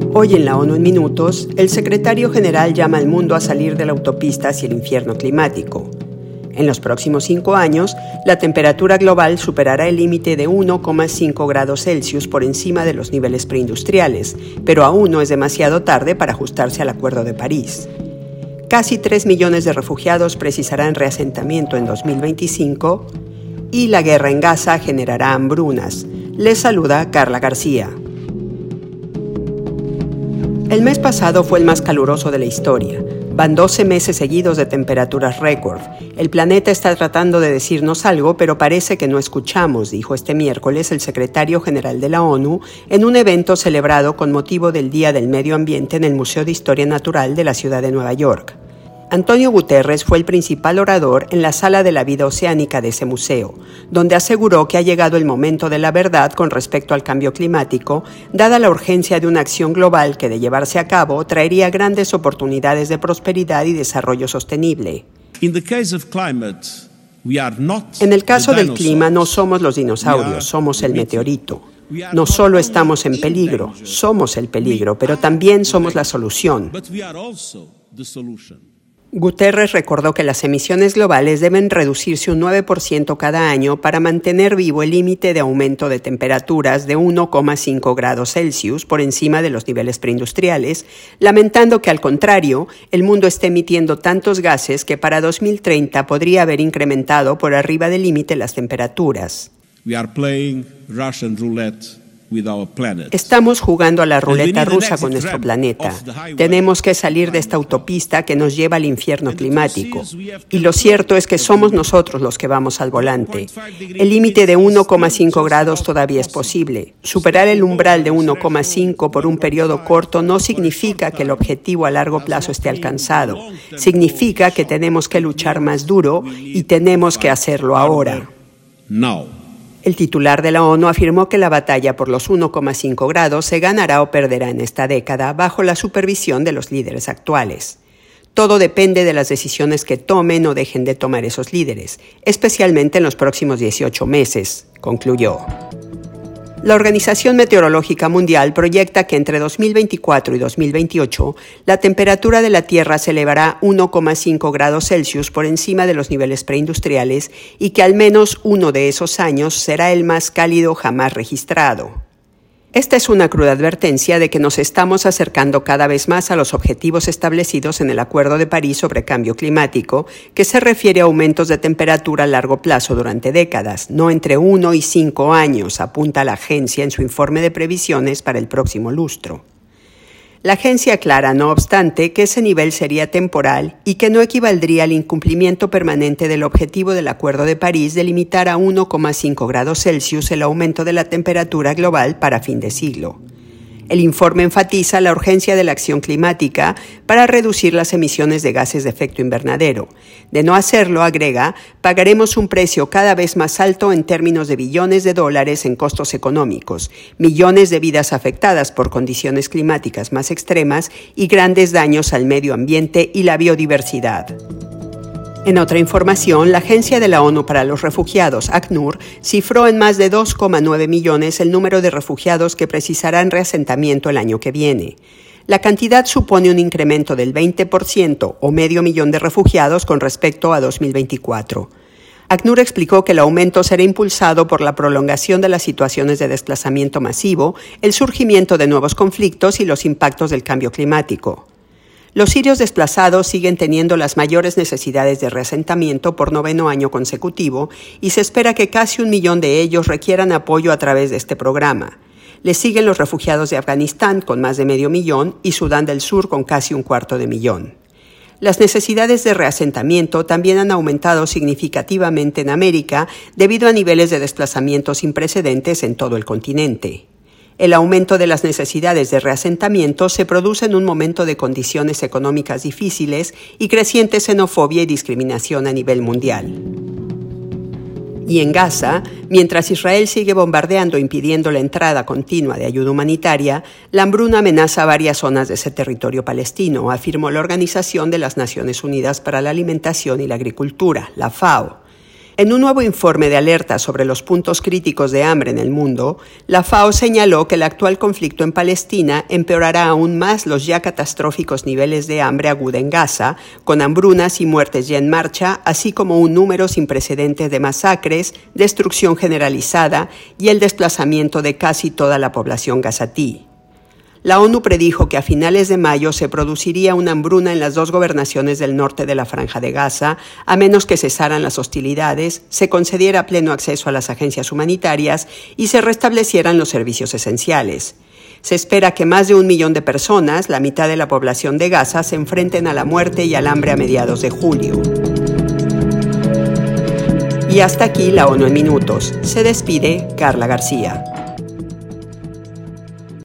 Hoy en la ONU en Minutos, el secretario general llama al mundo a salir de la autopista hacia el infierno climático. En los próximos 5 años, la temperatura global superará el límite de 1,5 grados Celsius por encima de los niveles preindustriales, pero aún no es demasiado tarde para ajustarse al Acuerdo de París. Casi 3 millones de refugiados precisarán reasentamiento en 2025 y la guerra en Gaza generará hambrunas. Les saluda Carla García. El mes pasado fue el más caluroso de la historia. Van 12 meses seguidos de temperaturas récord. El planeta está tratando de decirnos algo, pero parece que no escuchamos, dijo este miércoles el secretario general de la ONU en un evento celebrado con motivo del Día del Medio Ambiente en el Museo de Historia Natural de la ciudad de Nueva York. Antonio Guterres fue el principal orador en la Sala de la Vida Oceánica de ese museo, donde aseguró que ha llegado el momento de la verdad con respecto al cambio climático, dada la urgencia de una acción global que, de llevarse a cabo, traería grandes oportunidades de prosperidad y desarrollo sostenible. En el caso del clima, no somos los dinosaurios, somos el meteorito. No solo estamos en peligro, somos el peligro, pero también somos la solución. Guterres recordó que las emisiones globales deben reducirse un 9% cada año para mantener vivo el límite de aumento de temperaturas de 1,5 grados Celsius por encima de los niveles preindustriales, lamentando que, al contrario, el mundo esté emitiendo tantos gases que para 2030 podría haber incrementado por arriba del límite las temperaturas. Estamos jugando a la ruleta rusa con nuestro planeta. Tenemos que salir de esta autopista que nos lleva al infierno climático. Y lo cierto es que somos nosotros los que vamos al volante. El límite de 1,5 grados todavía es posible. Superar el umbral de 1,5 por un periodo corto no significa que el objetivo a largo plazo esté alcanzado. Significa que tenemos que luchar más duro y tenemos que hacerlo ahora. El titular de la ONU afirmó que la batalla por los 1,5 grados se ganará o perderá en esta década bajo la supervisión de los líderes actuales. Todo depende de las decisiones que tomen o dejen de tomar esos líderes, especialmente en los próximos 18 meses, concluyó. La Organización Meteorológica Mundial proyecta que entre 2024 y 2028 la temperatura de la Tierra se elevará 1,5 grados Celsius por encima de los niveles preindustriales y que al menos uno de esos años será el más cálido jamás registrado. Esta es una cruda advertencia de que nos estamos acercando cada vez más a los objetivos establecidos en el Acuerdo de París sobre Cambio Climático, que se refiere a aumentos de temperatura a largo plazo durante décadas, no entre 1 y 5 años, apunta la agencia en su informe de previsiones para el próximo lustro. La agencia aclara, no obstante, que ese nivel sería temporal y que no equivaldría al incumplimiento permanente del objetivo del Acuerdo de París de limitar a 1,5 grados Celsius el aumento de la temperatura global para fin de siglo. El informe enfatiza la urgencia de la acción climática para reducir las emisiones de gases de efecto invernadero. De no hacerlo, agrega, pagaremos un precio cada vez más alto en términos de billones de dólares en costos económicos, millones de vidas afectadas por condiciones climáticas más extremas y grandes daños al medio ambiente y la biodiversidad. En otra información, la Agencia de la ONU para los Refugiados, ACNUR, cifró en más de 2,9 millones el número de refugiados que precisarán reasentamiento el año que viene. La cantidad supone un incremento del 20% o medio millón de refugiados con respecto a 2024. ACNUR explicó que el aumento será impulsado por la prolongación de las situaciones de desplazamiento masivo, el surgimiento de nuevos conflictos y los impactos del cambio climático. Los sirios desplazados siguen teniendo las mayores necesidades de reasentamiento por 9º año consecutivo y se espera que casi 1 millón de ellos requieran apoyo a través de este programa. Le siguen los refugiados de Afganistán con más de 500,000 y Sudán del Sur con casi 250,000. Las necesidades de reasentamiento también han aumentado significativamente en América debido a niveles de desplazamiento sin precedentes en todo el continente. El aumento de las necesidades de reasentamiento se produce en un momento de condiciones económicas difíciles y creciente xenofobia y discriminación a nivel mundial. Y en Gaza, mientras Israel sigue bombardeando impidiendo la entrada continua de ayuda humanitaria, la hambruna amenaza varias zonas de ese territorio palestino, afirmó la Organización de las Naciones Unidas para la Alimentación y la Agricultura, la FAO. En un nuevo informe de alerta sobre los puntos críticos de hambre en el mundo, la FAO señaló que el actual conflicto en Palestina empeorará aún más los ya catastróficos niveles de hambre aguda en Gaza, con hambrunas y muertes ya en marcha, así como un número sin precedentes de masacres, destrucción generalizada y el desplazamiento de casi toda la población gazatí. La ONU predijo que a finales de mayo se produciría una hambruna en las 2 gobernaciones del norte de la Franja de Gaza, a menos que cesaran las hostilidades, se concediera pleno acceso a las agencias humanitarias y se restablecieran los servicios esenciales. Se espera que más de 1 millón de personas, la mitad de la población de Gaza, se enfrenten a la muerte y al hambre a mediados de julio. Y hasta aquí la ONU en minutos. Se despide Carla García.